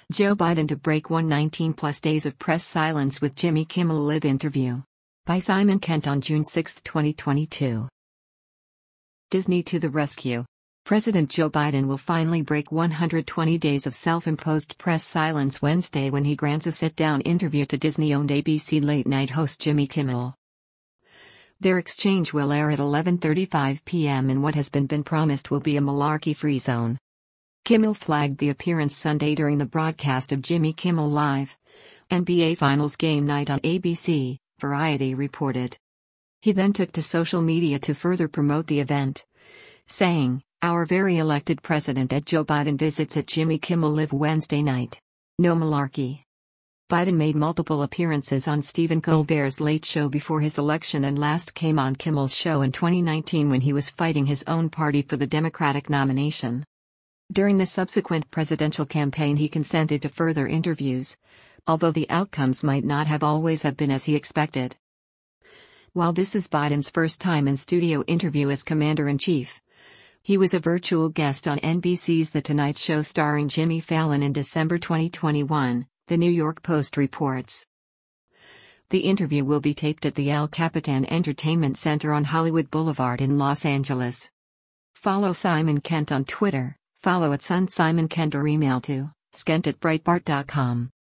Joe Biden to break 119-plus days of press silence with Jimmy Kimmel Live interview. By Simon Kent on June 6, 2022. Disney to the rescue. President Joe Biden will finally break 120 days of self-imposed press silence Wednesday when he grants a sit-down interview to Disney-owned ABC late-night host Jimmy Kimmel. Their exchange will air at 11:35 p.m. in what has been promised will be a malarkey-free zone. Kimmel flagged the appearance Sunday during the broadcast of Jimmy Kimmel Live, NBA Finals Game Night on ABC, Variety reported. He then took to social media to further promote the event, saying, "Our very elected president Joe Biden visits at Jimmy Kimmel Live Wednesday night. No malarkey." Biden made multiple appearances on Stephen Colbert's Late Show before his election and last came on Kimmel's show in 2019 when he was fighting his own party for the Democratic nomination. During the subsequent presidential campaign he consented to further interviews, although the outcomes might not have always been as he expected. While this is Biden's first time in studio interview as commander-in-chief, he was a virtual guest on NBC's The Tonight Show starring Jimmy Fallon in December 2021, The New York Post reports. The interview will be taped at the El Capitan Entertainment Center on Hollywood Boulevard in Los Angeles. Follow Simon Kent on Twitter, follow @SunSimonKent or email to skent@breitbart.com.